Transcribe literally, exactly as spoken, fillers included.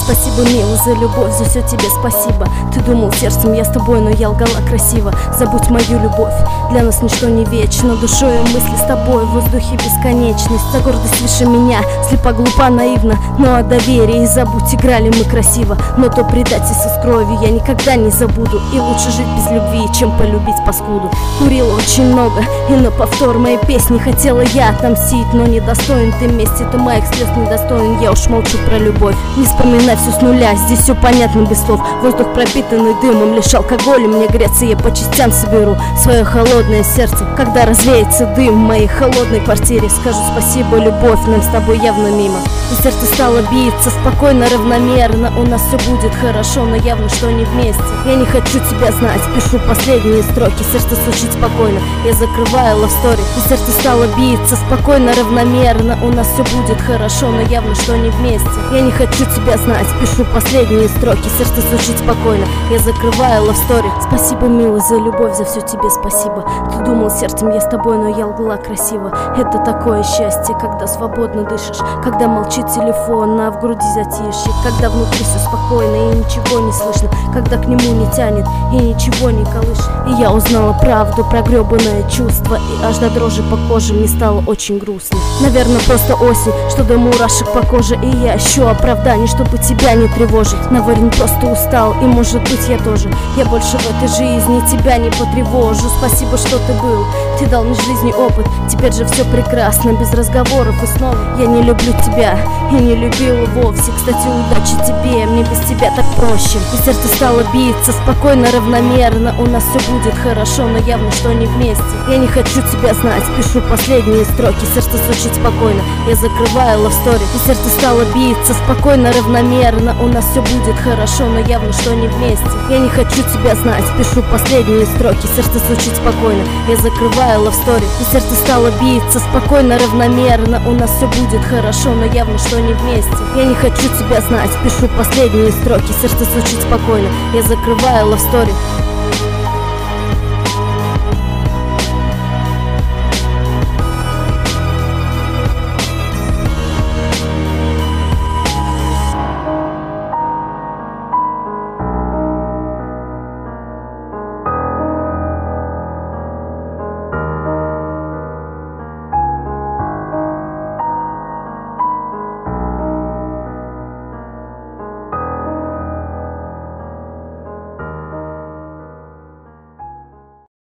Спасибо, милый, за любовь, за все тебе спасибо. Ты думал сердцем, я с тобой, но я лгала красиво. Забудь мою любовь, для нас ничто не вечно. Душой и мысли с тобой, в воздухе бесконечность. За гордость выше меня, слепо, глупа, наивна. Но о доверии забудь, играли мы красиво. Но то предательство с кровью я никогда не забуду. И лучше жить без любви, чем полюбить паскуду. Курила очень много, и на повтор моей песни хотела я отомстить, но недостоин ты мести, ты моих слез недостоин. Я уж молчу про любовь, не вспоминай все с нуля. Здесь все понятно без слов, воздух пропитанный дымом. Лишь алкоголем мне греться, я по частям соберу свое холодное сердце. Когда развеется дым в моей холодной квартире, скажу спасибо, любовь, нам с тобой явно мимо. И сердце стало биться спокойно, равномерно. У нас все будет хорошо, но явно что не вместе. Я не хочу тебя знать, пишу последние строки. Сердце стучит спокойно, я закрываю лавстори. И сердце стало биться спокойно, равномерно. У нас все будет хорошо, но явно что не вместе. Я не хочу тебя знать, пишу последние строки. Сердце стучит спокойно, я закрываю лавстори. Спасибо, милый, за любовь, за все тебе спасибо. Ты думал сердцем, я с тобой, но я лгала красиво. Это такое счастье, когда свободно дышишь, когда молчит телефон, а в груди затишье, когда внутри все спокойно и ничего не слышно, когда к нему не тянет и ничего не колышет. И я узнала правду про гребаное чувство, и аж до дрожи по коже мне стало очень грустно. Наверное, просто осень, что до мурашек по коже, и я ищу оправданий, чтобы тебя не тревожить. Наверное, просто устал, и может быть я тоже. Я больше в этой жизни тебя не потревожу. Спасибо, что ты был, ты дал мне жизни опыт. Теперь же все прекрасно, без разговоров и снова. Я не люблю тебя и не любила вовсе. Кстати, удачи тебе, мне без тебя так проще. И сердце стало биться спокойно, равномерно. У нас все будет хорошо, но явно что не вместе. Я не хочу тебя знать, пишу последние строки. Сердце стучит спокойно, я закрываю лавстори. И сердце стало биться спокойно, равномерно. У нас все будет хорошо, но явно что не вместе. Я не хочу тебя знать, пишу последние строки. Сердце стучит спокойно, я закрываю лавстори. И сердце стало биться спокойно, равномерно. У нас все будет хорошо, но явно что не вместе. Я не хочу тебя знать, пишу последние строки. Сердце стучит спокойно, я закрываю лавстори.